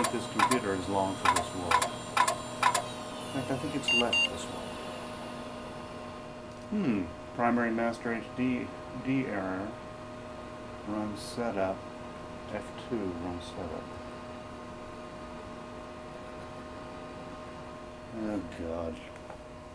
think this computer is long for this wall. In fact, I think it's left this wall. Primary master HD error. Run setup. F2 run setup. Oh God.